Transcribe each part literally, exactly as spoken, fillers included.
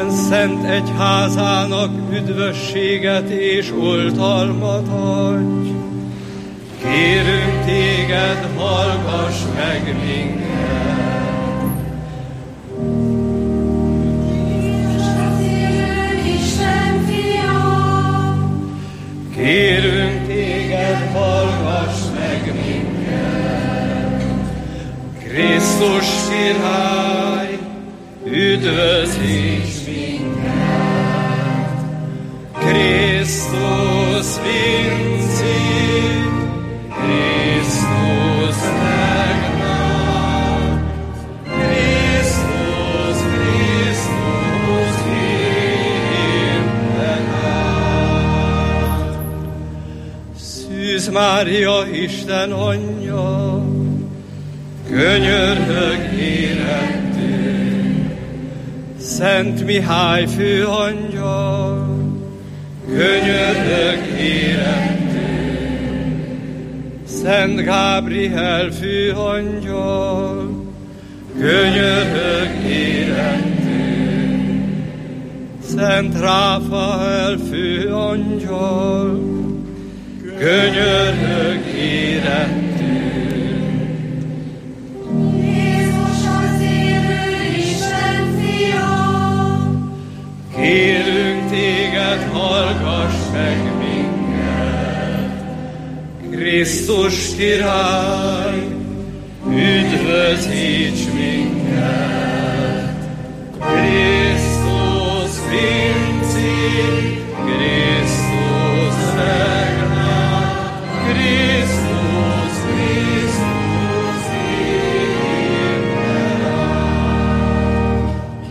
Isten szent egyházának üdvösséget és oltalmat adj. Kérünk téged, hallgass meg minket. Isten fia, kérünk téged, hallgass meg minket. Krisztus király, üdvözíts minket. Krisztus vincit, Krisztus megnál. Krisztus, Krisztus hívben áll. Szűz Mária, Isten anyja, könyörög érettünk. Szent Mihály főangyal, könyörög érettünk. Szent Gábriel főangyal, könyörög érettünk. Szent Ráfael főangyal, könyörög érettünk. Kérünk téged, hallgass meg minket. Krisztus király, üdvözíts minket. Krisztus vincit, Krisztus regnál. Krisztus, Krisztus hívben áll.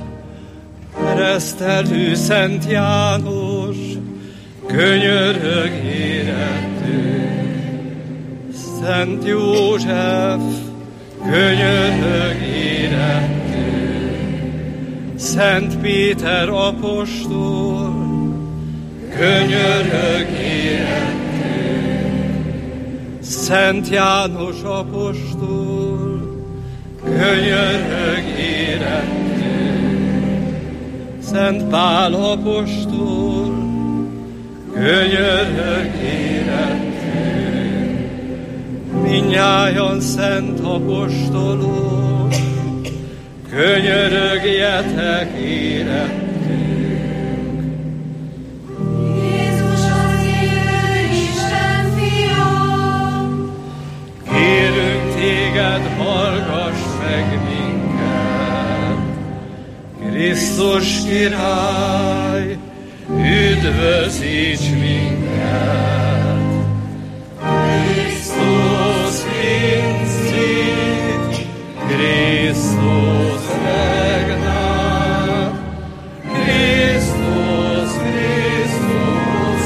Keresztelő Szent János, könyörög érettünk. Szent József, könyörög érettünk. Szent Péter apostol, könyörög érettünk. Szent János apostol, könyörög érettünk. Szent Pál apostol, könyörög érettünk. Mindnyájan szent apostolok, könyörögjetek érettünk. Jézus az élő Isten fia, Kérünk téged, hallgass meg minket. Krisztus király, üdvözíts minket. Krisztus vincit, Krisztus regnál. Krisztus, Krisztus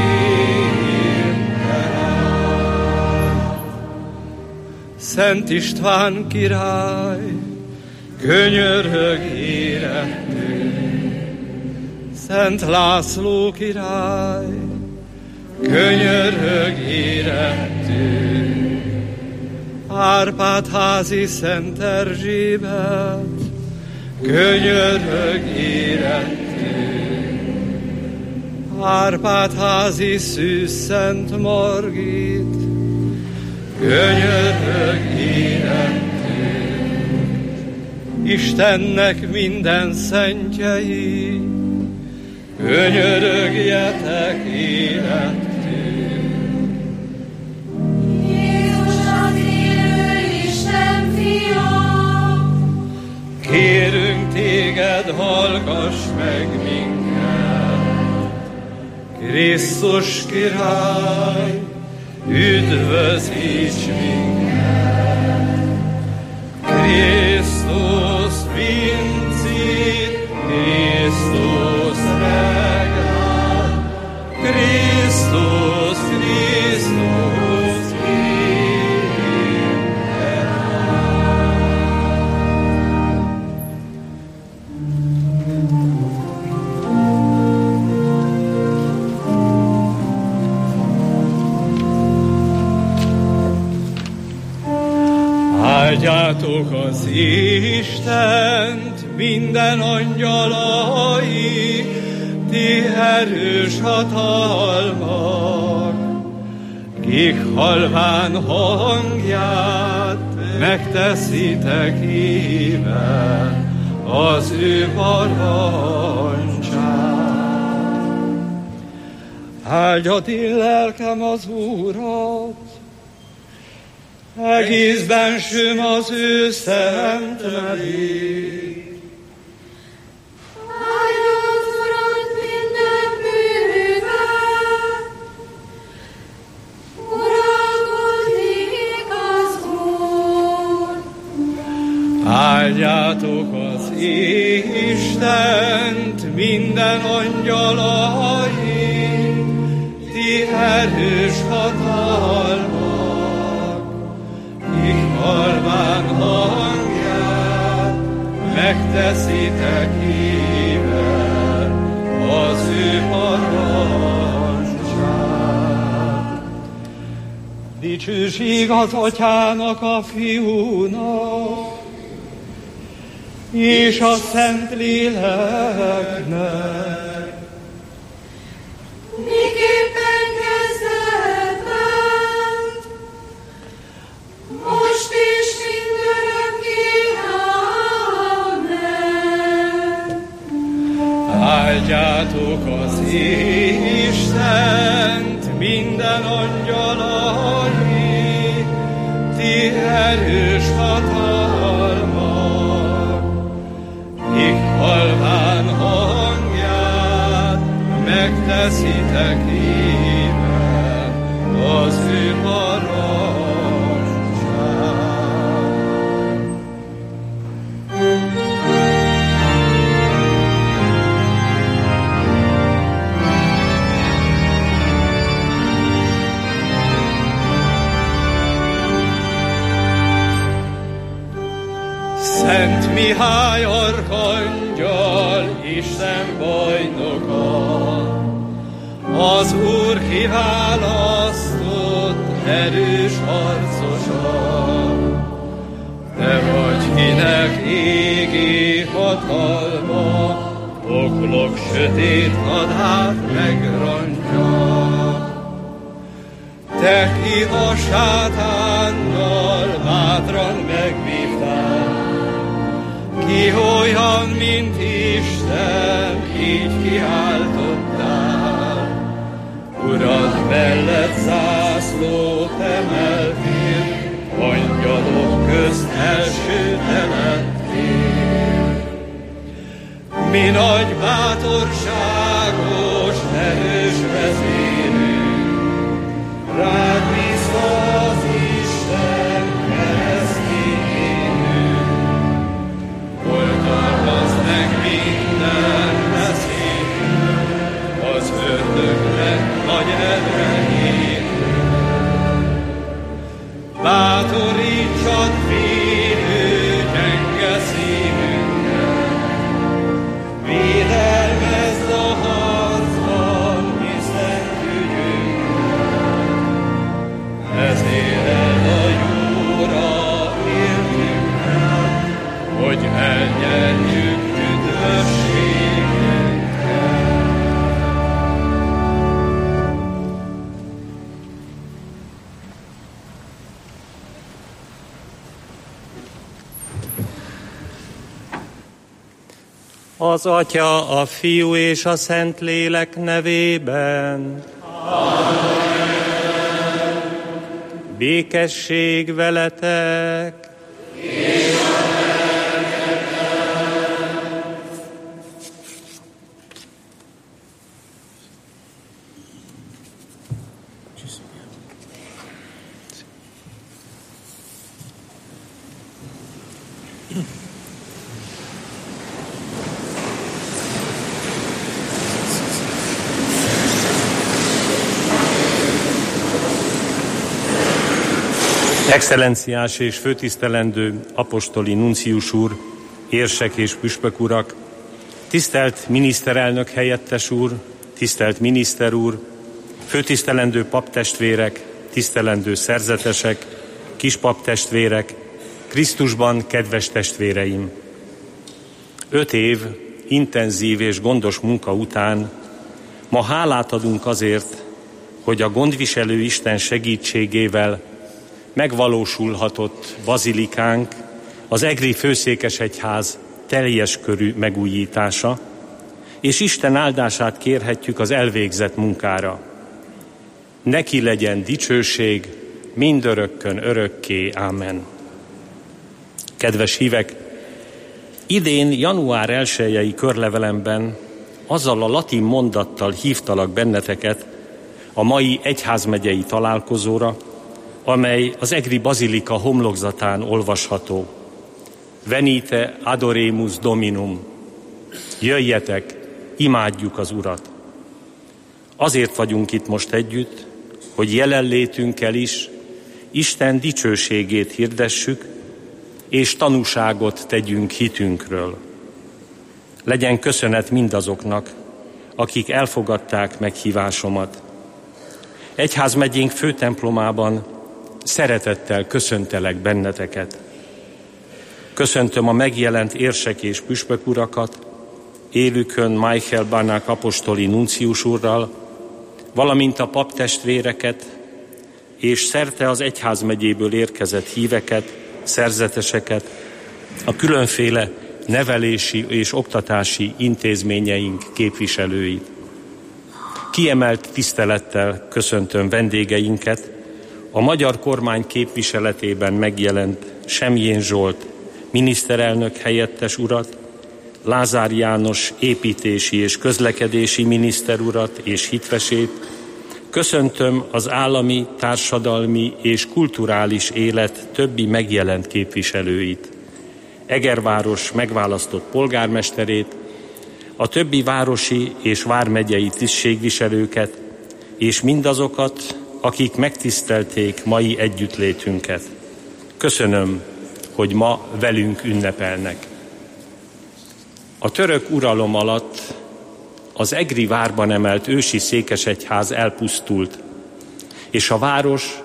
hívben áll. Szent István király, könyörög érettünk. Szent László király, könyörög érettünk. Árpád-házi Szent Erzsébet, könyörög érettünk. Árpád-házi Szűz Szent Margit, könyörög érettünk. Istennek minden szentjei, könyörögjetek érettünk. Jézus az élő Isten fia, Kérünk téged, hallgass meg minket. Krisztus király, üdvözíts minket. Krisztus vincit, Krisztus regnál. Krisztus, Krisztus hívben áll. Áldjátok az Istent, minden angyalai, ti erős hatalmak, kik halván hangját megteszitek híven az ő parancsát. Áldjad én lelkem az Úrat, egész bensőm az ő szent nevét. Áldjad Urat minden művel, uralkodik az Úr. Áldjátok az Istent, minden angyalai, ti erős hatalmak, kik halván hangját megteszitek híven az ő parancsát. Dicsőség az Atyának, a Fiúnak, és a Szentléleknek, Miképpen kezdetben, most is mindörökké. Amen. áldjátok az Istent, minden angyalai, ti erős hatalmak, kik halván hangját megteszitek híven az ő parancsát. Szent Mihály arkangyal, Isten bajnoka, az Úr kiválasztott erős harcosa. Te vagy, kinek égi hatalma, poklok sötét hadát megrontja. Te, ki a sátánnal bátran megvívtál, ki olyan, mint Isten, így kiáltottál. Urad mellett zászlót emeltél, angyalok közt első te lettél. Mi nagy bátorságos, erős vezérünk, rád bízva az Isten keresztényünk. Oltalmazd meg minden veszélytől, az ördögnek nagy erejét. Bátorítsad félő, gyenge szívünket, védelmezd a harcban mi szent ügyünket. Ezért el a jóra értünket, hogy elnyerjük üdvösségünket. Az Atya, a Fiú és a Szentlélek nevében. Amen. Békesség veletek. És a Excellenciás és főtisztelendő apostoli nuncius úr, érsek és püspök urak, tisztelt miniszterelnök helyettes úr, tisztelt miniszter úr, főtisztelendő paptestvérek, tisztelendő szerzetesek, kispaptestvérek, Krisztusban kedves testvéreim! Öt év intenzív és gondos munka után ma hálát adunk azért, hogy a gondviselő Isten segítségével megvalósulhatott bazilikánk, az egri főszékesegyház teljes körű megújítása, és Isten áldását kérhetjük az elvégzett munkára. Neki legyen dicsőség mindörökkön örökké. Ámen. Kedves hívek, idén január elsejei körlevelemben azzal a latin mondattal hívtalak benneteket a mai egyházmegyei találkozóra, amely az egri bazilika homlokzatán olvasható. Venite adoremus Dominum. Jöjjetek, imádjuk az Urat. Azért vagyunk itt most együtt, hogy jelenlétünkkel is Isten dicsőségét hirdessük, és tanúságot tegyünk hitünkről. Legyen köszönet mindazoknak, akik elfogadták meghívásomat. Egyházmegyénk főtemplomában szeretettel köszöntelek benneteket. Köszöntöm a megjelent érsek és püspök urakat, élükön Michael Barnák apostoli nuncius úrral, valamint a paptestvéreket, és szerte az egyházmegyéből érkezett híveket, szerzeteseket, a különféle nevelési és oktatási intézményeink képviselőit. Kiemelt tisztelettel köszöntöm vendégeinket, a magyar kormány képviseletében megjelent Semjén Zsolt miniszterelnök helyettes urat, Lázár János építési és közlekedési miniszter urat és hitvesét, köszöntöm az állami, társadalmi és kulturális élet többi megjelent képviselőit, Egerváros megválasztott polgármesterét, a többi városi és vármegyei tisztségviselőket, és mindazokat, akik megtisztelték mai együttlétünket. Köszönöm, hogy ma velünk ünnepelnek. A török uralom alatt az egri várban emelt ősi székesegyház elpusztult, és a város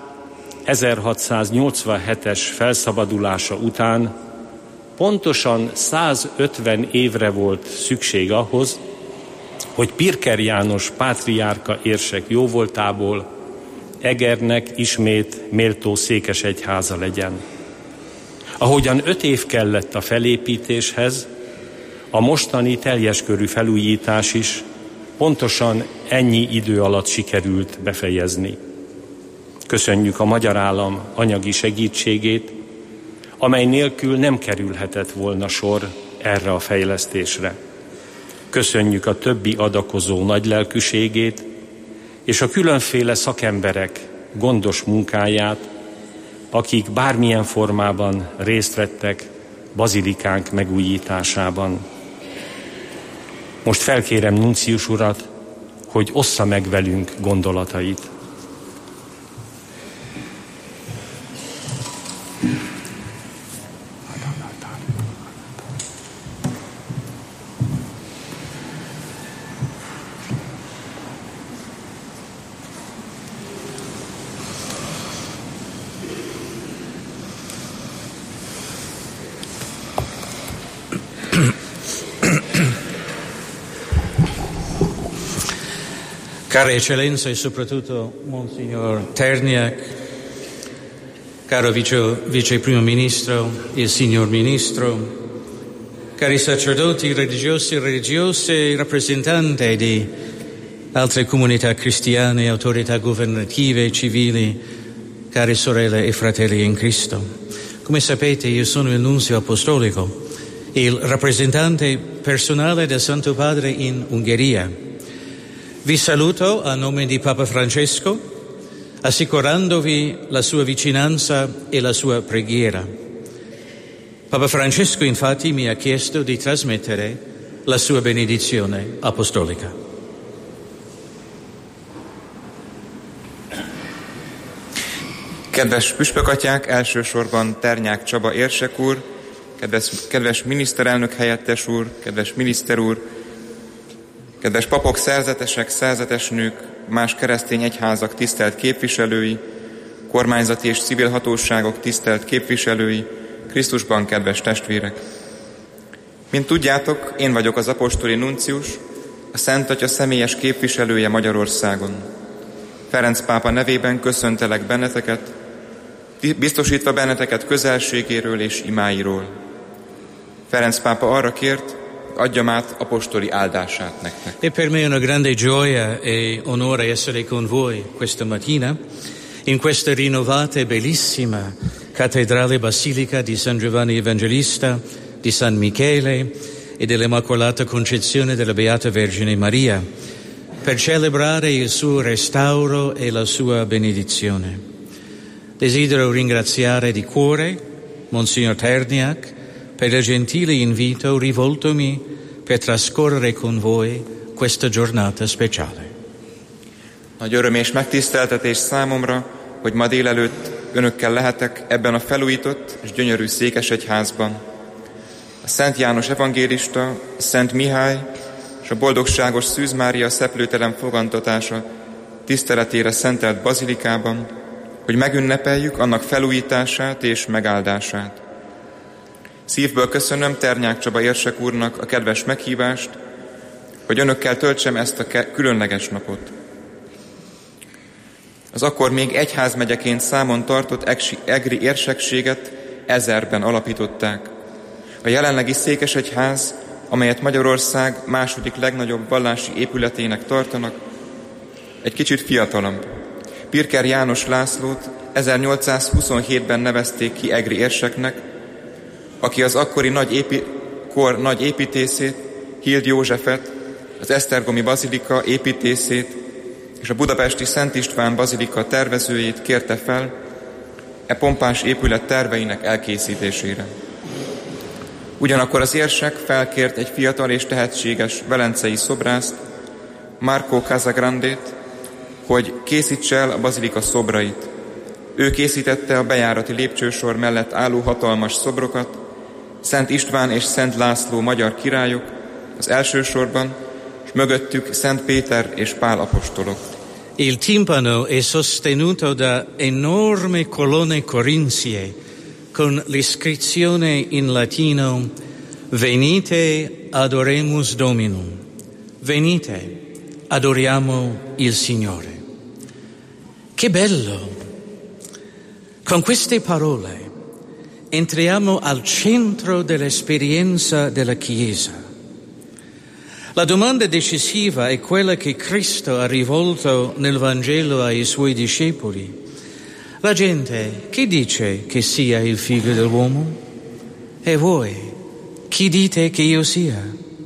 ezerhatszáznyolcvanhetes felszabadulása után pontosan százötven évre volt szükség ahhoz, hogy Pirker János pátriárka érsek jóvoltából Egernek ismét méltó székesegyháza legyen. Ahogyan öt év kellett a felépítéshez, a mostani teljes körű felújítás is pontosan ennyi idő alatt sikerült befejezni. Köszönjük a magyar állam anyagi segítségét, amely nélkül nem kerülhetett volna sor erre a fejlesztésre. Köszönjük a többi adakozó nagylelkűségét és a különféle szakemberek gondos munkáját, akik bármilyen formában részt vettek bazilikánk megújításában. Most felkérem nuncius urat, hogy ossza meg velünk gondolatait. Cara Eccellenza e soprattutto Monsignor Terniak, caro vice, vice primo ministro e signor ministro, cari sacerdoti religiosi e religiose, rappresentanti di altre comunità cristiane, autorità governative e civili, cari sorelle e fratelli in Cristo. Come sapete, io sono il nunzio apostolico e il rappresentante personale del Santo Padre in Ungheria. Vi saluto a nome di Papa Francesco, assicurandovi la sua vicinanza e la sua preghiera. Papa Francesco infatti mi ha chiesto di trasmettere la sua benedizione apostolica. Kedves püspökatyák, elsősorban Ternyák Csaba érsek úr, kedves, kedves miniszterelnök helyettes úr, kedves miniszter úr, kedves papok, szerzetesek, szerzetesnők, más keresztény egyházak tisztelt képviselői, kormányzati és civil hatóságok tisztelt képviselői, Krisztusban kedves testvérek! Mint tudjátok, én vagyok az apostoli nuncius, a Szent Atya személyes képviselője Magyarországon. Ferenc pápa nevében köszöntelek benneteket, biztosítva benneteket közelségéről és imáiról. Ferenc pápa arra kért, adjam át apostoli áldását nektek. E per me è una grande gioia e onore essere con voi questa mattina in questa rinnovata e bellissima cattedrale basilica di San Giovanni Evangelista, di San Michele e dell'Immacolata Concezione della Beata Vergine Maria, per celebrare il suo restauro e la sua benedizione. Desidero ringraziare di cuore Monsignor Terniak per il gentile invito rivoltomi per trascorrere con voi questa giornata speciale. Nagy öröm és megtiszteltetés számomra, hogy ma délelőtt önökkel lehetek ebben a felújított és gyönyörű székesegyházban. A Szent János evangélista, a Szent Mihály és a boldogságos Szűz Mária szeplőtelen fogantatása tiszteletére szentelt bazilikában, hogy megünnepeljük annak felújítását és megáldását. Szívből köszönöm Ternyák Csaba érsek úrnak a kedves meghívást, hogy önökkel töltsem ezt a különleges napot. Az akkor még egyházmegyeként számon tartott egri érsekséget ezerben alapították. A jelenlegi székesegyház, amelyet Magyarország második legnagyobb vallási épületének tartanak, egy kicsit fiatalabb. Pirker János Lászlót ezernyolcszázhuszonhétben nevezték ki egri érseknek, aki az akkori nagy épi, kor nagy építészét, Hild Józsefet, az esztergomi bazilika építészét és a budapesti Szent István bazilika tervezőjét kérte fel e pompás épület terveinek elkészítésére. Ugyanakkor az érsek felkért egy fiatal és tehetséges velencei szobrászt, Marco Casagrandét, hogy készítse el a bazilika szobrait. Ő készítette a bejárati lépcsősor mellett álló hatalmas szobrokat, Szent István és Szent László magyar királyok az első sorban, és mögöttük Szent Péter és Pál apostolok. Il timpano è sostenuto da enormi colonne corinzie con l'iscrizione in latino Venite adoremus Dominum. Venite, adoriamo il Signore. Che bello! Con queste parole entriamo al centro dell'esperienza della Chiesa. La domanda decisiva è quella che Cristo ha rivolto nel Vangelo ai suoi discepoli. La gente, chi dice che sia il figlio dell'uomo? E voi, chi dite che io sia?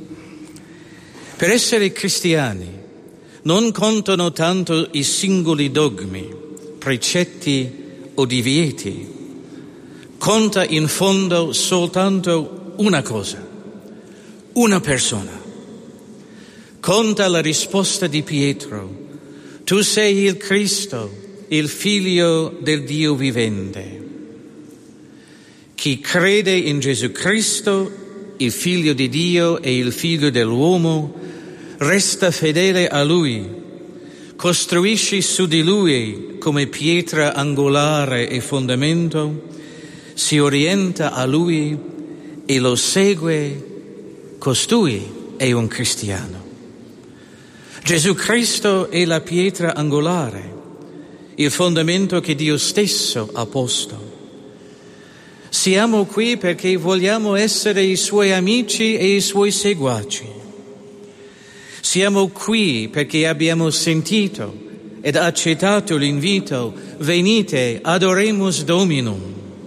Per essere cristiani non contano tanto i singoli dogmi, precetti o divieti. Conta in fondo soltanto una cosa, una persona. Conta la risposta di Pietro: tu sei il Cristo, il Figlio del Dio vivente. Chi crede in Gesù Cristo, il Figlio di Dio e il Figlio dell'uomo, resta fedele a Lui, costruisce su di Lui come pietra angolare e fondamento, si orienta a Lui e lo segue, costui è un cristiano. Gesù Cristo è la pietra angolare, il fondamento che Dio stesso ha posto. Siamo qui perché vogliamo essere i Suoi amici e i Suoi seguaci. Siamo qui perché abbiamo sentito ed accettato l'invito: venite, adoremus Dominum.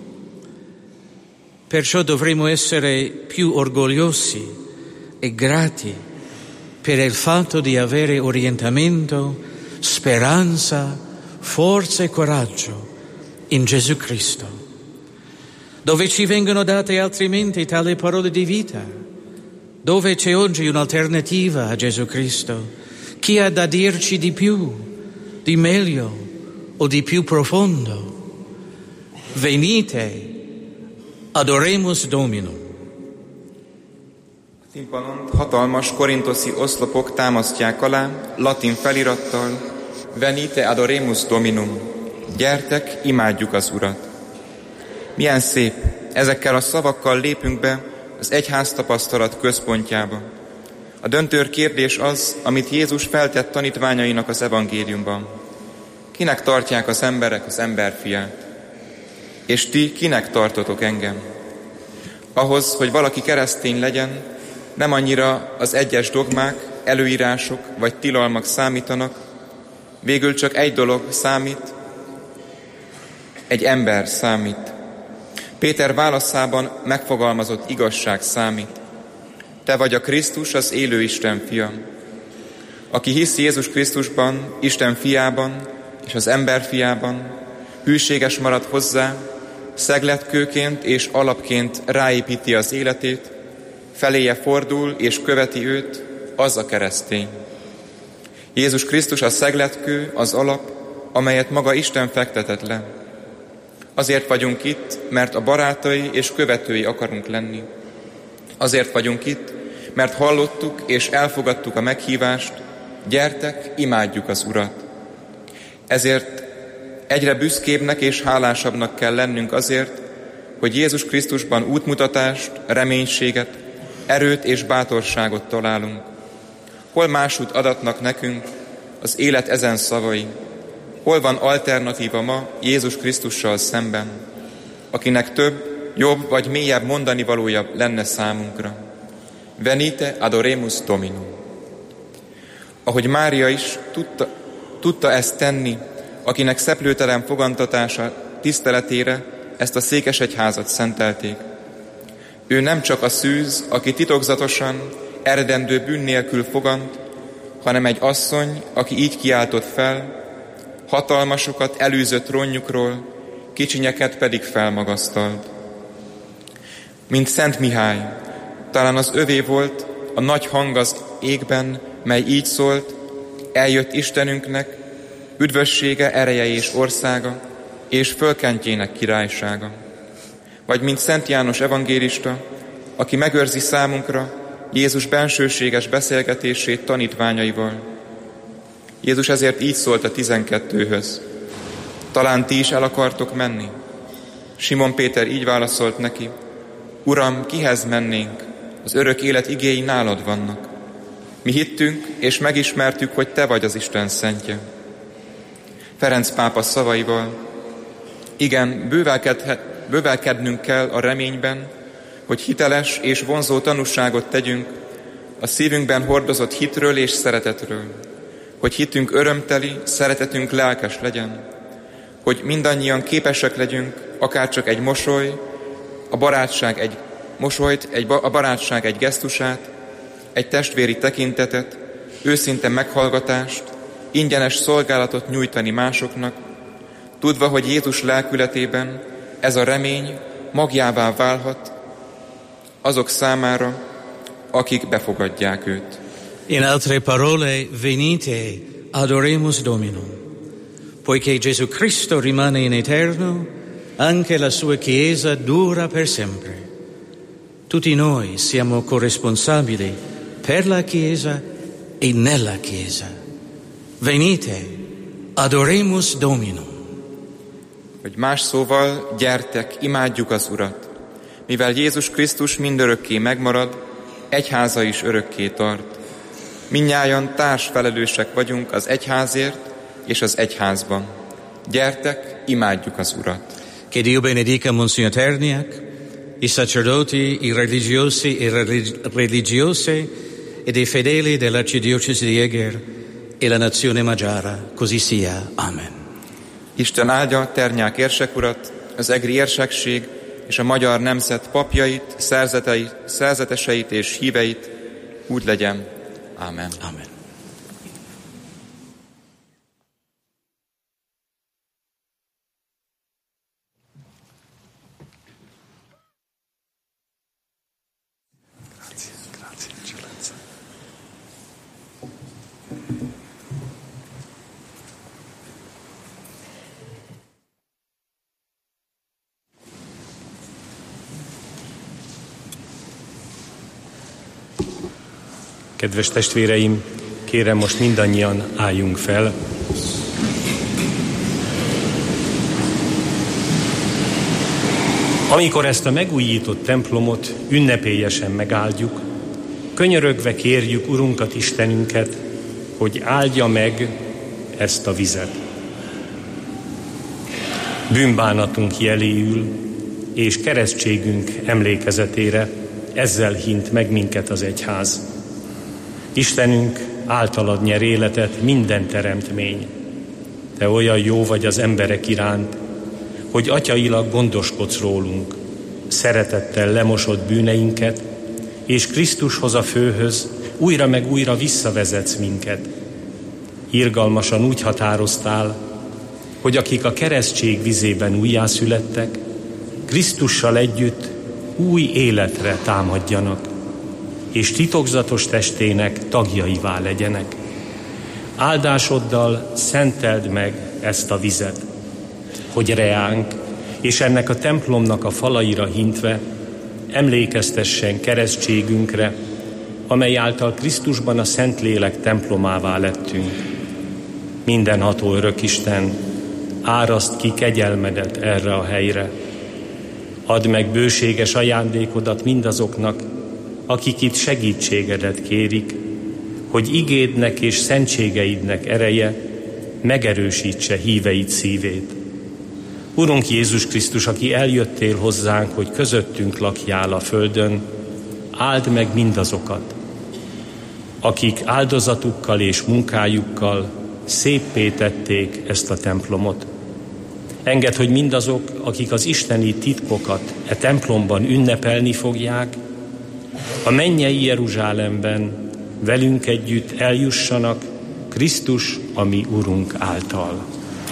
Perciò dovremo essere più orgogliosi e grati per il fatto di avere orientamento, speranza, forza e coraggio in Gesù Cristo. Dove ci vengono date altrimenti tali parole di vita? Dove c'è oggi un'alternativa a Gesù Cristo? Chi ha da dirci di più, di meglio o di più profondo? Venite, adoremus Dominum. Timpanont hatalmas korintoszi oszlopok támasztják alá, latin felirattal Venite adoremus Dominum. Gyertek, imádjuk az Urat. Milyen szép, ezekkel a szavakkal lépünk be az egyház tapasztalat központjába. A döntő kérdés az, amit Jézus feltett tanítványainak az evangéliumban. Kinek tartják az emberek az emberfiát? És ti kinek tartotok engem? Ahhoz, hogy valaki keresztény legyen, nem annyira az egyes dogmák, előírások vagy tilalmak számítanak, végül csak egy dolog számít, egy ember számít. Péter válaszában megfogalmazott igazság számít. Te vagy a Krisztus, az élő Isten fia. Aki hisz Jézus Krisztusban, Isten fiában és az ember fiában, hűséges marad hozzá, szegletkőként és alapként ráépíti az életét, feléje fordul és követi őt, az a keresztény. Jézus Krisztus a szegletkő, az alap, amelyet maga Isten fektetett le. Azért vagyunk itt, mert a barátai és követői akarunk lenni. Azért vagyunk itt, mert hallottuk és elfogadtuk a meghívást, gyertek, imádjuk az Urat. Ezért egyre büszkébbnek és hálásabbnak kell lennünk azért, hogy Jézus Krisztusban útmutatást, reménységet, erőt és bátorságot találunk. Hol másút adatnak nekünk az élet ezen szavai? Hol van alternatíva ma Jézus Krisztussal szemben, akinek több, jobb vagy mélyebb mondani valója lenne számunkra? Venite adoremus Dominum. Ahogy Mária is tudta, tudta ezt tenni, akinek szeplőtelen fogantatása tiszteletére ezt a székesegyházat szentelték. Ő nem csak a szűz, aki titokzatosan, eredendő bűn nélkül fogant, hanem egy asszony, aki így kiáltott fel, hatalmasokat elűzött trónjukról, kicsinyeket pedig felmagasztalt. Mint Szent Mihály, talán az övé volt a nagy hang az égben, mely így szólt, eljött Istenünknek, üdvössége, ereje és országa, és fölkentjének királysága. Vagy mint Szent János evangélista, aki megőrzi számunkra Jézus bensőséges beszélgetését tanítványaival. Jézus ezért így szólt a tizenkettőhöz. Talán ti is el akartok menni? Simon Péter így válaszolt neki. Uram, kihez mennénk? Az örök élet igéi nálad vannak. Mi hittünk és megismertük, hogy te vagy az Isten szentje. Ferenc pápa szavaival. Igen, bővelkednünk kell a reményben, hogy hiteles és vonzó tanúságot tegyünk a szívünkben hordozott hitről és szeretetről, hogy hitünk örömteli, szeretetünk lelkes legyen, hogy mindannyian képesek legyünk, akárcsak egy mosoly, a barátság egy mosolyt, egy, a barátság egy gesztusát, egy testvéri tekintetet, őszinte meghallgatást, ingyenes szolgálatot nyújtani másoknak, tudva, hogy Jézus lelkületében ez a remény magjává válhat azok számára, akik befogadják őt. In altre parole, venite, adoremus Dominum. Poiché Gesù Cristo rimane in eterno, anche la sua Chiesa dura per sempre. Tutti noi siamo corresponsabili per la Chiesa e nella Chiesa. Venite, adoremus Dominum. Vagy más szóval, gyertek, imádjuk az Urat. Mivel Jézus Krisztus mindörökké megmarad, egyháza is örökké tart. Mindnyájan társfelelősek vagyunk az egyházért és az egyházban. Gyertek, imádjuk az Urat. Che Dio benedica Monsignor Terniak, i sacerdoti, i religiosi e religiose ed i fedeli dell'arcidiocesi di Eger e la nazione magiara, così sia. Amen. Isten áldja Ternyák érsek urat, az egri érsekség és a magyar nemzet papjait, szerzeteseit és híveit, úgy legyen. Amen. Amen. Grazie, grazie, eccellenza. Kedves testvéreim, kérem, most mindannyian álljunk fel. Amikor ezt a megújított templomot ünnepélyesen megáldjuk, könyörögve kérjük Urunkat, Istenünket, hogy áldja meg ezt a vizet. Bűnbánatunk jeléül és keresztségünk emlékezetére ezzel hint meg minket az egyház. Istenünk, általad nyer életet minden teremtmény. Te olyan jó vagy az emberek iránt, hogy atyailag gondoskodsz rólunk, szeretettel lemosod bűneinket, és Krisztushoz, a főhöz újra meg újra visszavezetsz minket. Irgalmasan úgy határoztál, hogy akik a keresztség vizében újjászülettek, Krisztussal együtt új életre támadjanak, és titokzatos testének tagjaivá legyenek. Áldásoddal szenteld meg ezt a vizet, hogy reánk és ennek a templomnak a falaira hintve emlékeztessen keresztségünkre, amely által Krisztusban a Szentlélek templomává lettünk. Mindenható Örökisten, áraszt ki kegyelmedet erre a helyre. Add meg bőséges ajándékodat mindazoknak, akik itt segítségedet kérik, hogy igédnek és szentségeidnek ereje megerősítse híveid szívét. Urunk Jézus Krisztus, aki eljöttél hozzánk, hogy közöttünk lakjál a földön, áld meg mindazokat, akik áldozatukkal és munkájukkal széppé tették ezt a templomot. Engedd, hogy mindazok, akik az isteni titkokat e templomban ünnepelni fogják, a mennyei Jeruzsálemben velünk együtt eljussanak Krisztus, a mi Urunk által.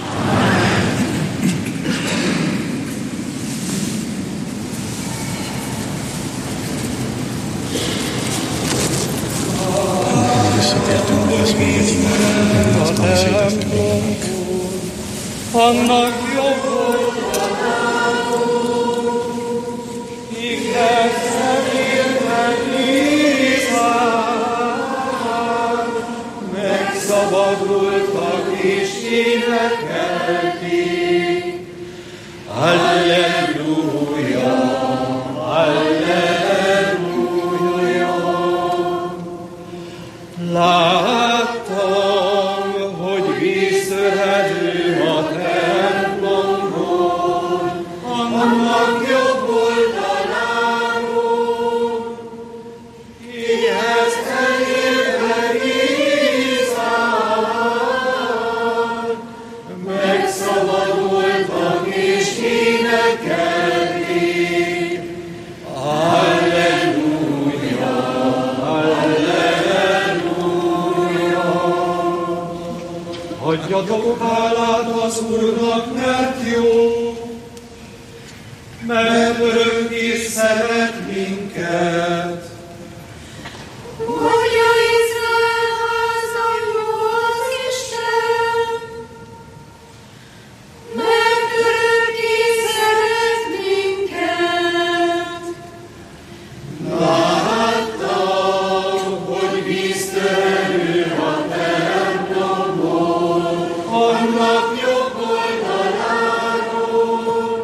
Annak jobb igen szemérnek Izrael, megszabadultak és énekelték. Halleluja, halleluja. Láttam, hogy víztörhető a templomból, annak jobb oldaláról, kihez elérve Izrael, megszabadultak és énekelték. Halleluja, halleluja. Adjatok hálát az Úrnak, mert jó, mert örökké szeret minket. Mondja Izrael háza, jó az Isten, mert örökké szeret minket. Láttam, hogy víztörő a templomból, annak jobb oldaláról,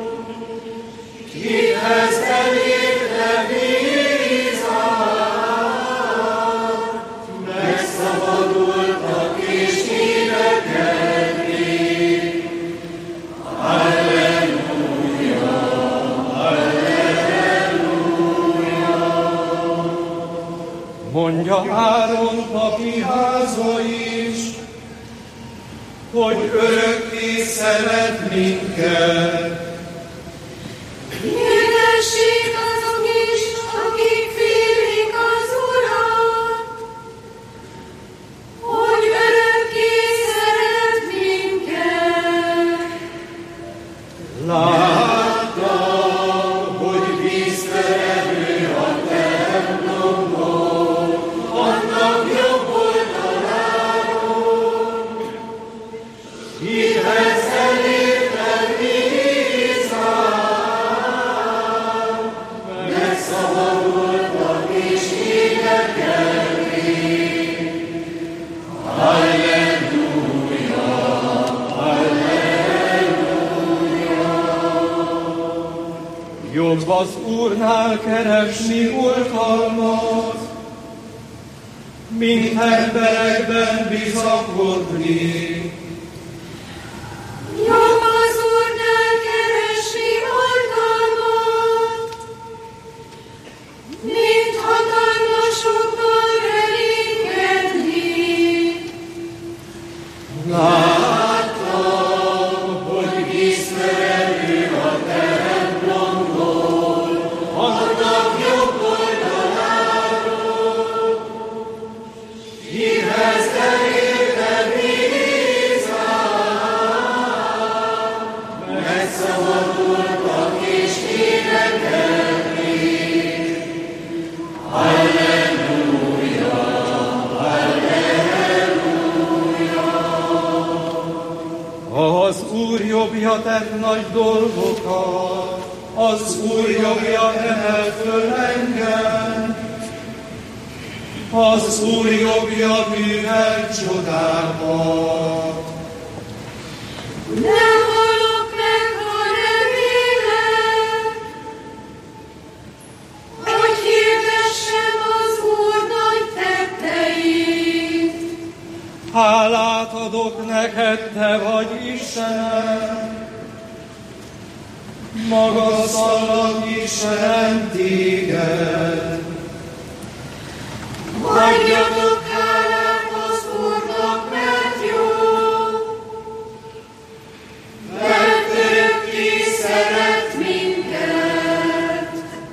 kihez elérve Izrael, megszabadultak és énekelték. Halleluja, halleluja. Mondja Áron papi háza is, hogy örökké szeret minket. Égessék azok is, akik félik az Urat, hogy örökké szeret minket. Láttam, hogy víztörevő a templomból, annak jobb oldaláról, kihez elérve Izrael, megszabadultak és énekelték. Halleluja, halleluja. Jobb az Úrnál keresni oltalmat, mint emberekben bizakodni. Jobb az Úrnál keresni oltalmat, mint hatalmasokban reménykedni. Láttam, hogy vízterelő a templomból, annak jobb oldaláról. Hívhez elértem Izrael, megszabadultak és énekelték. Halleluja, halleluja. Az Úr jobbja tett nagy dolgokat, az Úr jobbja emelt föl engem, az Úr jobbja művel csodákat. Nem halok meg, ha remélem, hogy hirdessem az Úr nagy tetteit. Hálát adok neked, te vagy Istenem, magasztallak Istenem téged. Adjatok hálát az Úrnak, mert jó, mert örökké szeret minket.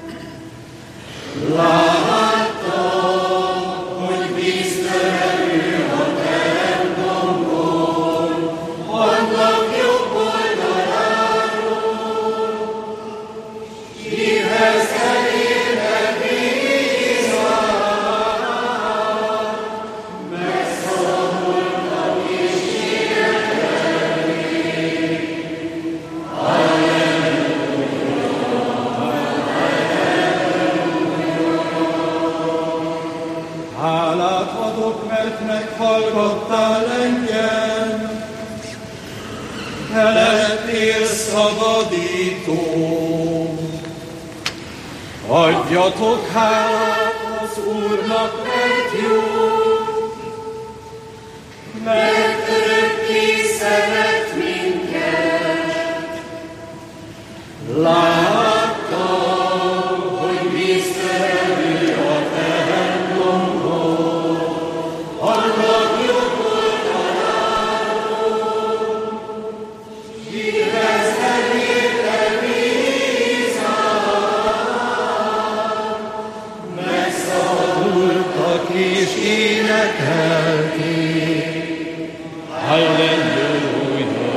Láttam, hogy vízterelő a templomból, annak jobb oldaláról. Hívhez elérnek Izrael, megszabadultak és énekelték. Hálát adok, mert meghallgattál engem, te lettél szabadító. Adjatok hálát az Úrnak, mert jó, mert örökké szeret minket. Láttam, hogy vízterelő a templomból, annak jobb oldaláról. Hívhez elértem Izrael, megszabadultak és énekelték. Halleluja,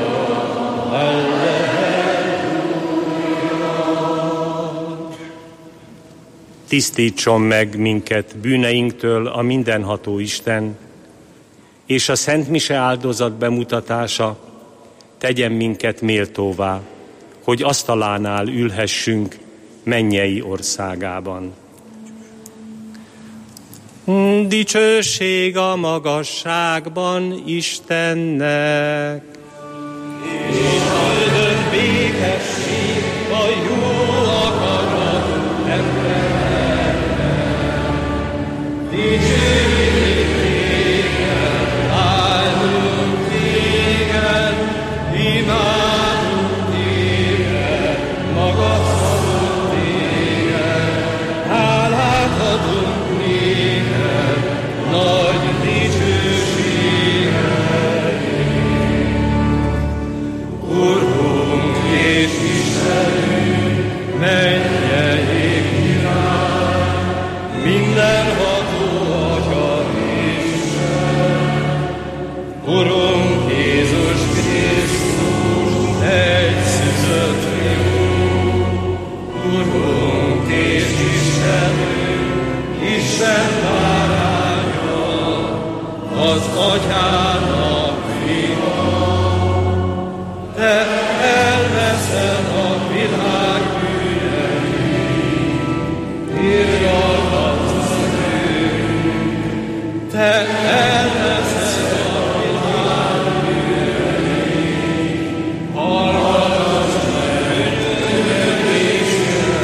halleluja. Tisztítson meg minket bűneinktől a mindenható Isten, és a Szent Mise áldozat bemutatása tegyen minket méltóvá, hogy asztalánál ülhessünk mennyei országában. Dicsőség a magasságban Istennek, És a földön békesség a jó akarat embernek. Dicsőjük téged, áldunk téged, imádunk téged, magasztalunk téged, hálát adunk néked, nagy dicsőségedért. Urunk és Istenünk, mennyei király, mindenható Atya Isten. Urunk Jézus Krisztus, egyszülött Fiú, Urunk és Istenünk, Isten báránya, az Atyának Fia. Te elveszed a világ bűneit, irgalmatsz nekünk. Te elveszed a világ bűneit, hallgass meg bűnökésünket.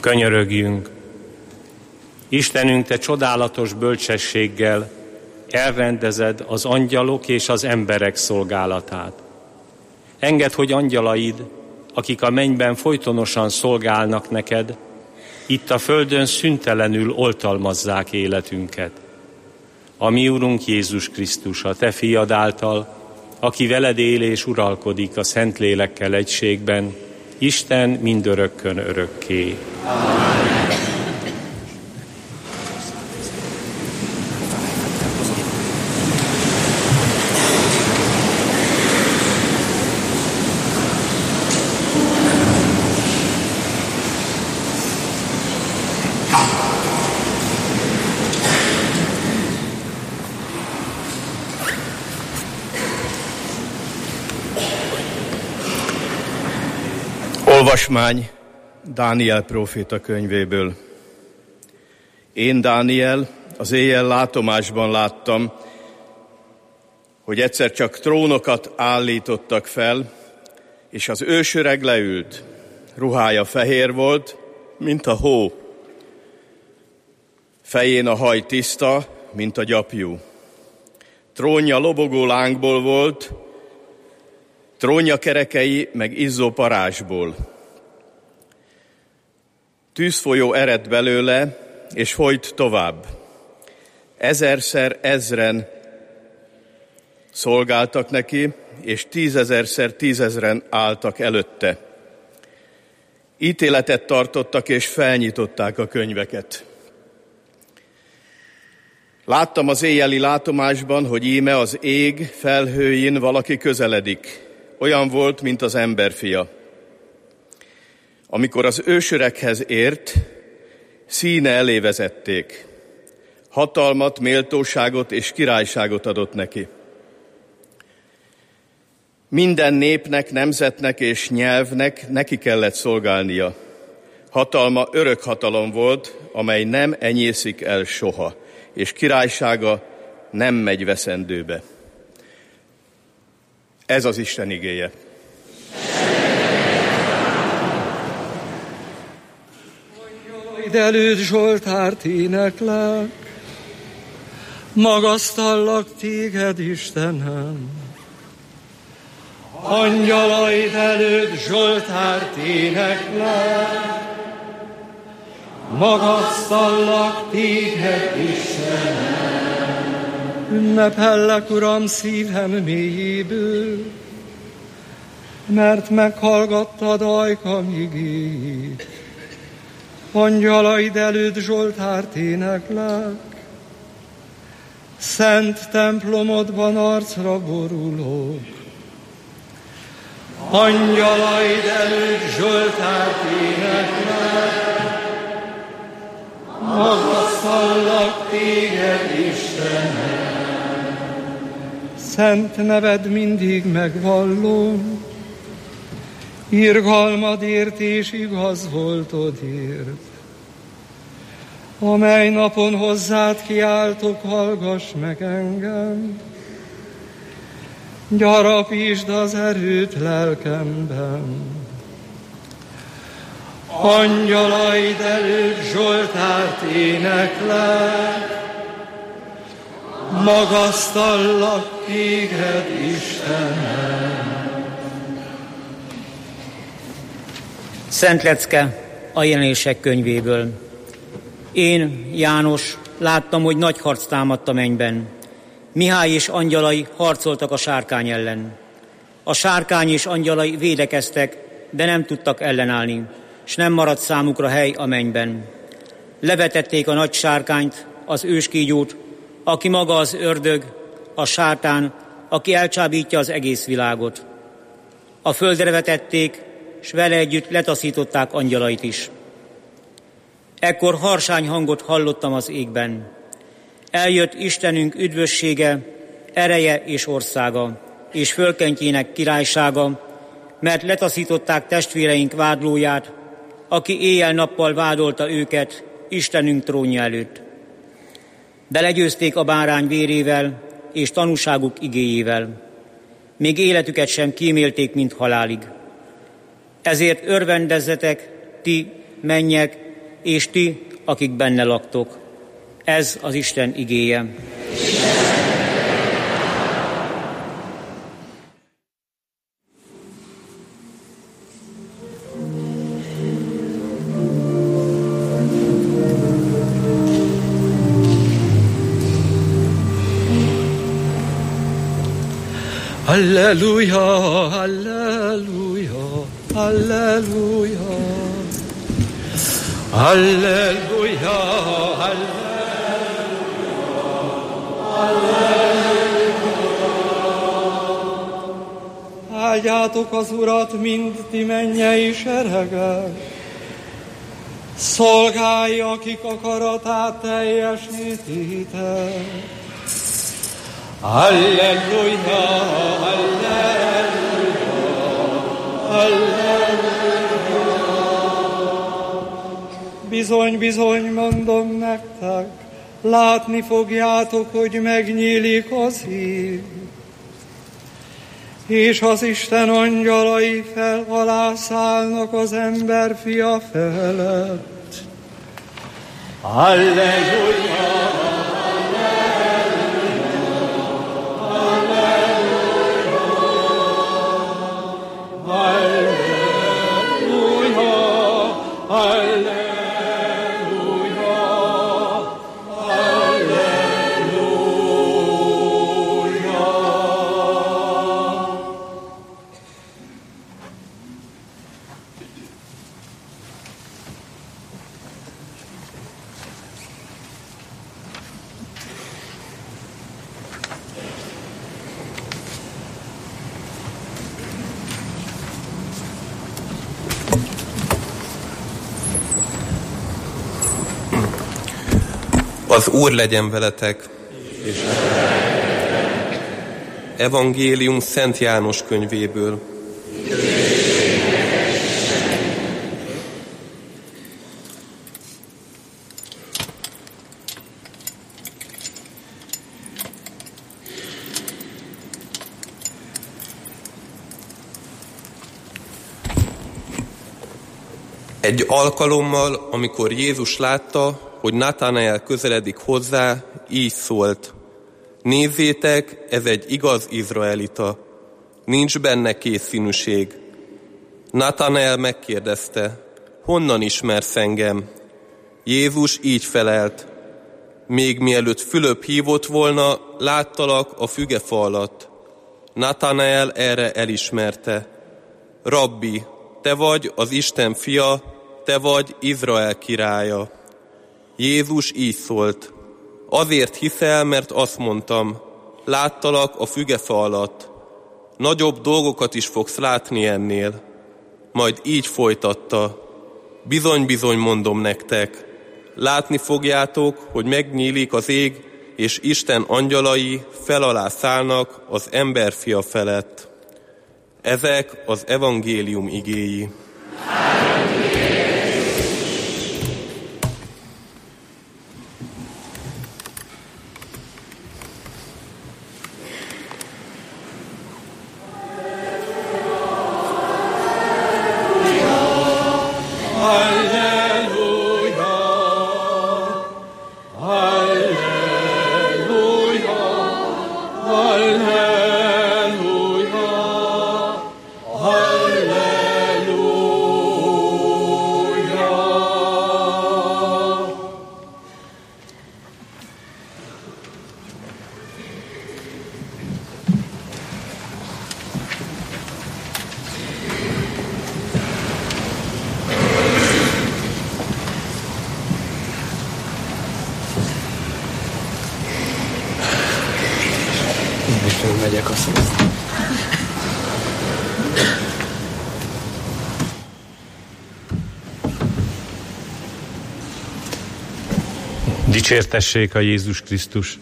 Könyörögjünk! Istenünk, Te csodálatos bölcsességgel elrendezed az angyalok és az emberek szolgálatát. Engedd, hogy angyalaid, akik a mennyben folytonosan szolgálnak neked, itt a földön szüntelenül oltalmazzák életünket. A mi Urunk Jézus Krisztus, a Te fiad által, aki veled él és uralkodik a Szentlélekkel egységben, Isten mindörökkön örökké. Amen. Olvasmány Dániel próféta könyvéből. Én, Dániel, az éjjel látomásban láttam, hogy egyszer csak trónokat állítottak fel, és az ősöreg leült. Ruhája fehér volt, mint a hó. Fején a haj tiszta, mint a gyapjú. Trónja lobogó lángból volt, trónja kerekei meg izzó parázsból. Tűzfolyó eredt belőle, és folyt tovább. Ezerszer ezren szolgáltak neki, és tízezerszer tízezren álltak előtte. Ítéletet tartottak, és felnyitották a könyveket. Láttam az éjjeli látomásban, hogy íme az ég felhőjén valaki közeledik. Olyan volt, mint az emberfia. Amikor az ősöreghez ért, színe elé vezették. Hatalmat, méltóságot és királyságot adott neki. Minden népnek, nemzetnek és nyelvnek neki kellett szolgálnia. Hatalma örök hatalom volt, amely nem enyészik el soha, és királysága nem megy veszendőbe. Ez az Isten igéje. Majd előtt Zsoltárt éneklek, magasztallak téged, Istenem. Angyalaid előtt Zsoltárt éneklek, magasztallak téged, Istenem. Ünnepellek, Uram, szívem mélyéből, mert meghallgattad ajkam igéjét. Angyalaid előtt Zsoltárt éneklek, szent templomodban arcra borulok. Angyalaid előtt Zsoltárt éneklek, magasztallak téged, Istenem. Szent neved mindig megvallom, irgalmadért és igaz voltodért. Amely napon hozzád kiáltok, hallgass meg engem, gyarapítsd az erőt lelkemben. Angyalaid előtt Zsoltárt éneklek, magasztallak téged, Istenem. Szent lecke a Jelenések könyvéből. Én, János, láttam, hogy nagy harc támadt a mennyben. Mihály és angyalai harcoltak a sárkány ellen. A sárkány és angyalai védekeztek, de nem tudtak ellenállni, s nem maradt számukra hely a mennyben. Levetették a nagy sárkányt, az őskígyót, aki maga az ördög, a sátán, aki elcsábítja az egész világot. A földre vetették, s vele együtt letaszították angyalait is. Ekkor harsány hangot hallottam az égben. Eljött Istenünk üdvössége, ereje és országa, és fölkentjének királysága, mert letaszították testvéreink vádlóját, aki éjjel-nappal vádolta őket Istenünk trónja előtt. De legyőzték a bárány vérével és tanúságuk igéjével. Még életüket sem kímélték, mint halálig. Ezért örvendezzetek, ti mennyek és ti, akik benne laktok. Ez az Isten igéje. Halleluja, halleluja, halleluja, halleluja, halleluja. Áldjátok az Urat, mind ti mennyei seregek, szolgálj, akik akaratát teljesítitek. Halleluja, halleluja, halleluja. Bizony, bizony, mondom nektek, látni fogjátok, hogy megnyílik az ég, és az Isten angyalai fel alá szállnak az ember fia felett. Halleluja! Az Úr legyen veletek. Evangélium Szent János könyvéből. Egy alkalommal, amikor Jézus látta, hogy Natanael közeledik hozzá, így szólt: nézzétek, ez egy igaz izraelita, nincs benne kétszínűség. Natanael megkérdezte: honnan ismersz engem? Jézus így felelt: még mielőtt Fülöp hívott volna, láttalak a fügefa alatt. Natanael erre elismerte: Rabbi, te vagy az Isten fia, te vagy Izrael királya. Jézus így szólt: azért hiszel, mert azt mondtam, láttalak a fügefa alatt. Nagyobb dolgokat is fogsz látni ennél. Majd így folytatta: bizony-bizony mondom nektek, látni fogjátok, hogy megnyílik az ég, és Isten angyalai fel alá szállnak az emberfia felett. Ezek az evangélium igéi. Fölmegyek a szót. Dicsértessék a Jézus Krisztus!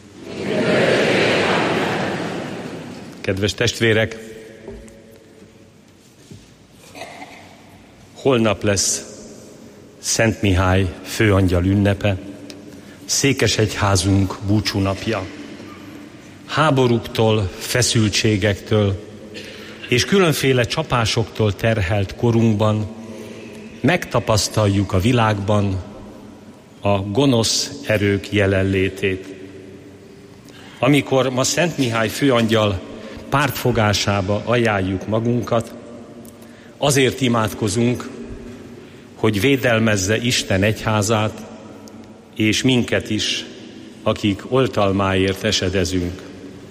Kedves testvérek! Holnap lesz Szent Mihály főangyal ünnepe, székesegyházunk búcsúnapja. Háborúktól, feszültségektől és különféle csapásoktól terhelt korunkban megtapasztaljuk a világban a gonosz erők jelenlétét. Amikor ma Szent Mihály főangyal pártfogásába ajánljuk magunkat, azért imádkozunk, hogy védelmezze Isten egyházát, és minket is, akik oltalmáért esedezünk.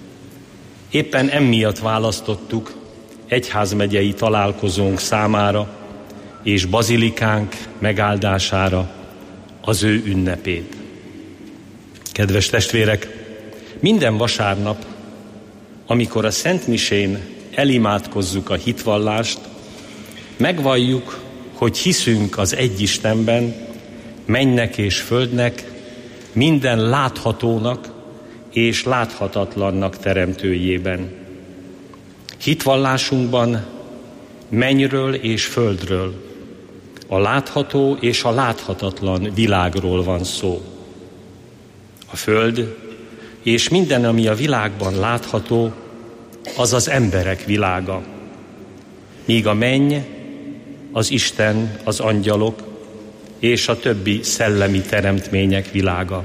Éppen emiatt választottuk egyházmegyei találkozónk számára és bazilikánk megáldására az ő ünnepét. Kedves testvérek, minden vasárnap, amikor a Szent Misén elimádkozzuk a hitvallást, megvalljuk, hogy hiszünk az egy Istenben, mennynek és földnek, minden láthatónak és láthatatlannak teremtőjében. Hitvallásunkban mennyről és földről, a látható és a láthatatlan világról van szó. A föld és minden, ami a világban látható, az az emberek világa. Míg a menny, az Isten, az angyalok és a többi szellemi teremtmények világa.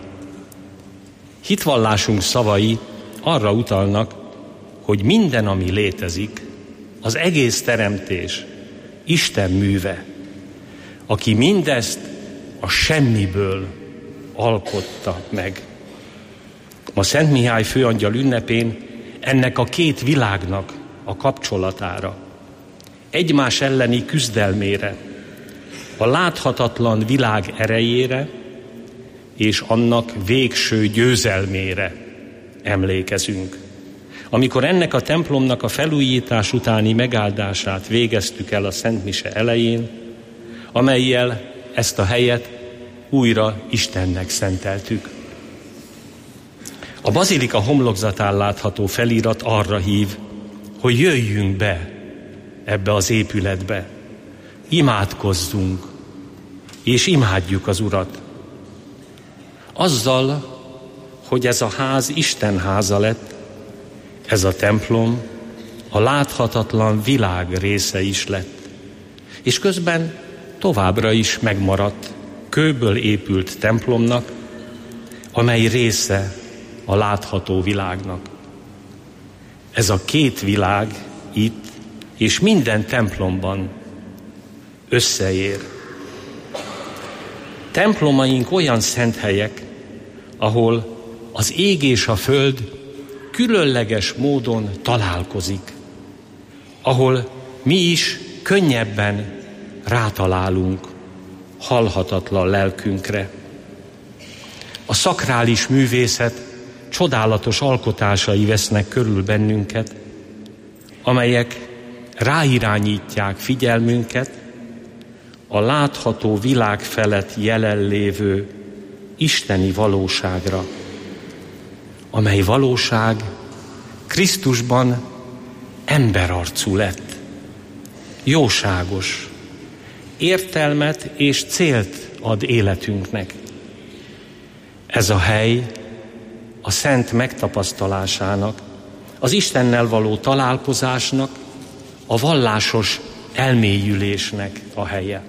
Hitvallásunk szavai arra utalnak, hogy minden, ami létezik, az egész teremtés Isten műve, aki mindezt a semmiből alkotta meg. Ma Szent Mihály főangyal ünnepén ennek a két világnak a kapcsolatára, egymás elleni küzdelmére, a láthatatlan világ erejére és annak végső győzelmére emlékezünk. Amikor ennek a templomnak a felújítás utáni megáldását végeztük el a Szent Mise elején, amellyel ezt a helyet újra Istennek szenteltük. A bazilika homlokzatán látható felirat arra hív, hogy jöjjünk be ebbe az épületbe, imádkozzunk, és imádjuk az Urat. Azzal, hogy ez a ház Isten háza lett, ez a templom a láthatatlan világ része is lett, és közben továbbra is megmaradt kőből épült templomnak, amely része a látható világnak. Ez a két világ itt és minden templomban összeér. Templomaink olyan szent helyek, ahol az ég és a föld különleges módon találkozik, ahol mi is könnyebben rátalálunk halhatatlan lelkünkre. A szakrális művészet csodálatos alkotásai vesznek körül bennünket, amelyek ráirányítják figyelmünket a látható világ felett jelenlévő isteni valóságra, amely valóság Krisztusban emberarcú lett, jóságos, értelmet és célt ad életünknek. Ez a hely a szent megtapasztalásának, az Istennel való találkozásnak, a vallásos elmélyülésnek a helye.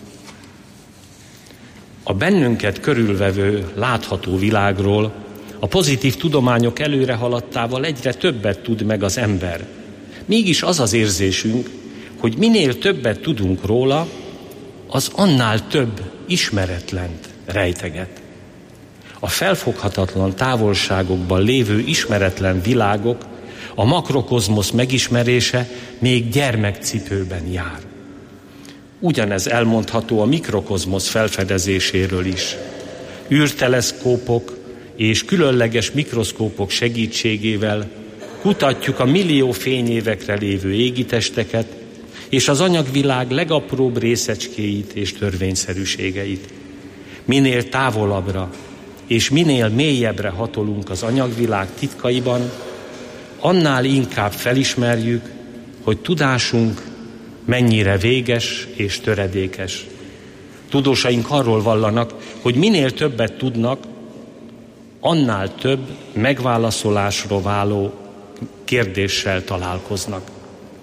A bennünket körülvevő látható világról a pozitív tudományok előre haladtával egyre többet tud meg az ember. Mégis az az érzésünk, hogy minél többet tudunk róla, az annál több ismeretlent rejteget. A felfoghatatlan távolságokban lévő ismeretlen világok, a makrokozmosz megismerése még gyermekcipőben jár. Ugyanez elmondható a mikrokozmosz felfedezéséről is. Űrteleszkópok és különleges mikroszkópok segítségével kutatjuk a millió fényévekre lévő égitesteket és az anyagvilág legapróbb részecskéit és törvényszerűségeit. Minél távolabbra és minél mélyebbre hatolunk az anyagvilág titkaiban, annál inkább felismerjük, hogy tudásunk mennyire véges és töredékes. Tudósaink arról vallanak, hogy minél többet tudnak, annál több megválaszolásra váló kérdéssel találkoznak.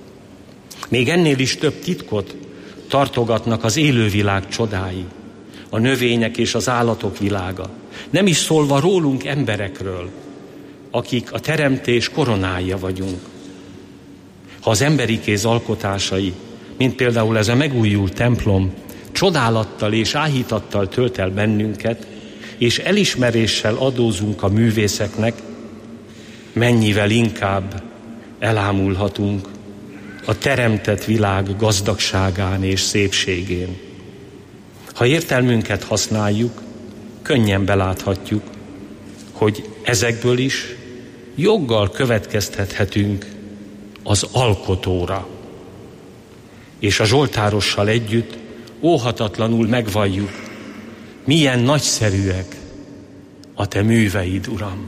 Még ennél is több titkot tartogatnak az élővilág csodái, a növények és az állatok világa. Nem is szólva rólunk emberekről, akik a teremtés koronája vagyunk. Ha az emberi kéz alkotásai, mint például ez a megújult templom, csodálattal és áhítattal tölt el bennünket, és elismeréssel adózunk a művészeknek, mennyivel inkább elámulhatunk a teremtett világ gazdagságán és szépségén. Ha értelmünket használjuk, könnyen beláthatjuk, hogy ezekből is joggal következtethetünk az alkotóra. És a zsoltárossal együtt óhatatlanul megvalljuk, milyen nagyszerűek a te műveid, Uram.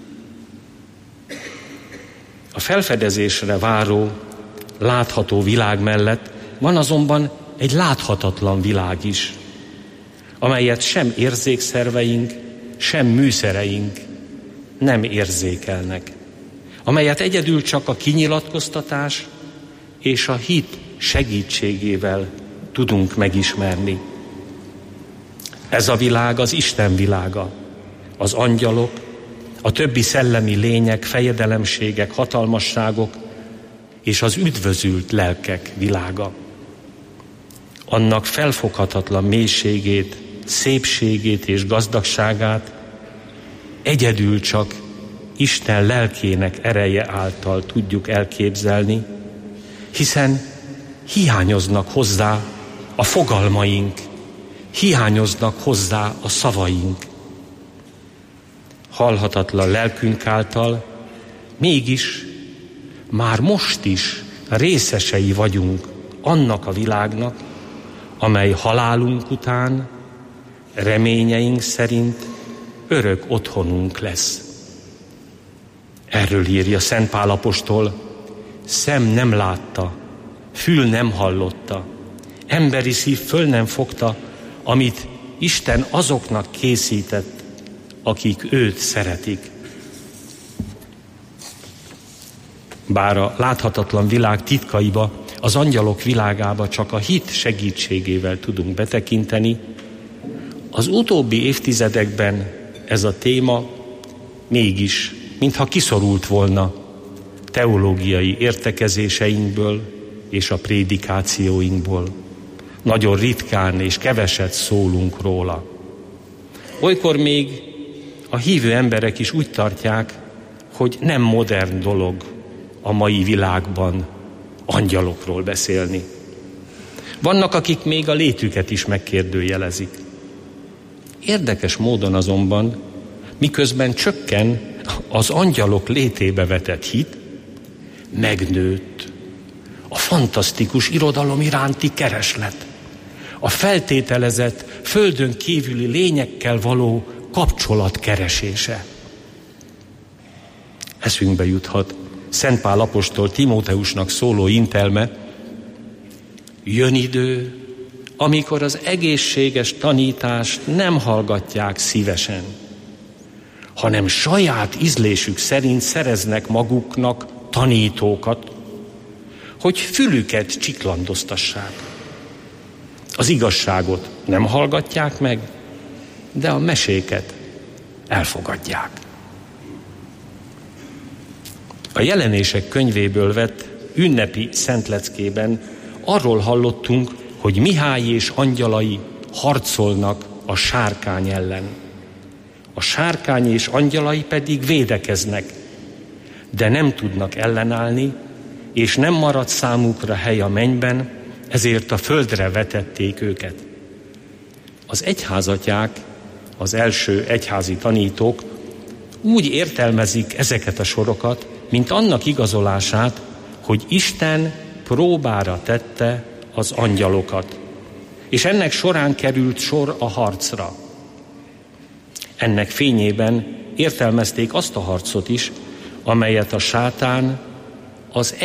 A felfedezésre váró, látható világ mellett van azonban egy láthatatlan világ is, amelyet sem érzékszerveink, sem műszereink nem érzékelnek, amelyet egyedül csak a kinyilatkoztatás és a hit segítségével tudunk megismerni. Ez a világ az Isten világa, az angyalok, a többi szellemi lények, fejedelemségek, hatalmasságok és az üdvözült lelkek világa. Annak felfoghatatlan mélységét, szépségét és gazdagságát egyedül csak Isten lelkének ereje által tudjuk elképzelni, hiszen hiányoznak hozzá a fogalmaink, hiányoznak hozzá a szavaink. Halhatatlan lelkünk által mégis már most is részesei vagyunk annak a világnak, amely halálunk után reményeink szerint örök otthonunk lesz. Erről írja Szent Pál apostol: szem nem látta, fül nem hallotta, emberi szív föl nem fogta, amit Isten azoknak készített, akik őt szeretik. Bár a láthatatlan világ titkaiba, az angyalok világába csak a hit segítségével tudunk betekinteni, az utóbbi évtizedekben ez a téma mégis, mintha kiszorult volna teológiai értekezéseinkből és a prédikációinkból. Nagyon ritkán és keveset szólunk róla. Olykor még a hívő emberek is úgy tartják, hogy nem modern dolog a mai világban angyalokról beszélni. Vannak, akik még a létüket is megkérdőjelezik. Érdekes módon azonban, miközben csökken az angyalok létébe vetett hit, megnőtt a fantasztikus irodalom iránti kereslet, a feltételezett, földön kívüli lényekkel való kapcsolat keresése. Eszünkbe juthat Szent Pál apostol Timóteusnak szóló intelme: jön idő, amikor az egészséges tanítást nem hallgatják szívesen, hanem saját ízlésük szerint szereznek maguknak tanítókat, hogy fülüket csiklandoztassák. Az igazságot nem hallgatják meg, de a meséket elfogadják. A Jelenések könyvéből vett ünnepi szentleckében arról hallottunk, hogy Mihály és angyalai harcolnak a sárkány ellen. A sárkány és angyalai pedig védekeznek, de nem tudnak ellenállni, és nem maradt számukra hely a mennyben, ezért a földre vetették őket. Az egyházatják, az első egyházi tanítók úgy értelmezik ezeket a sorokat, mint annak igazolását, hogy Isten próbára tette az angyalokat, és ennek során került sor a harcra. Ennek fényében értelmezték azt a harcot is, amelyet a sátán az